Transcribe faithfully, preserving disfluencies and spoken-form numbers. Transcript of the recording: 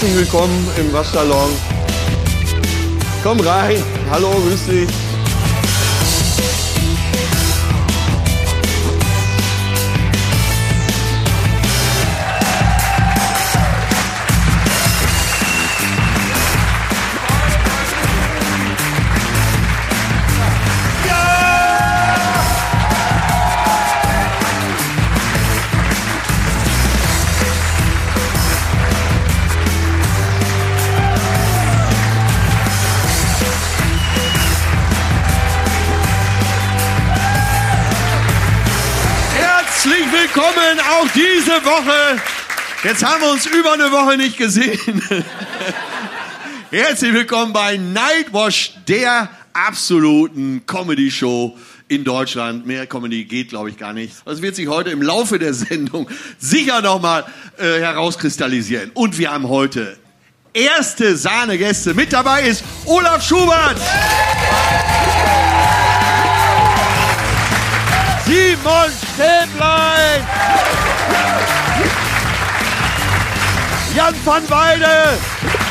Herzlich willkommen im Waschsalon. Komm rein. Hallo, grüß dich. Herzlich willkommen auch diese Woche. Jetzt haben wir uns über eine Woche nicht gesehen. Herzlich willkommen bei Nightwash, der absoluten Comedy-Show in Deutschland. Mehr Comedy geht, glaube ich, gar nicht. Das wird sich heute im Laufe der Sendung sicher nochmal äh, herauskristallisieren. Und wir haben heute erste Sahnegäste. Mit dabei ist Olaf Schubert. Simon Stäblein! Jan van Weide!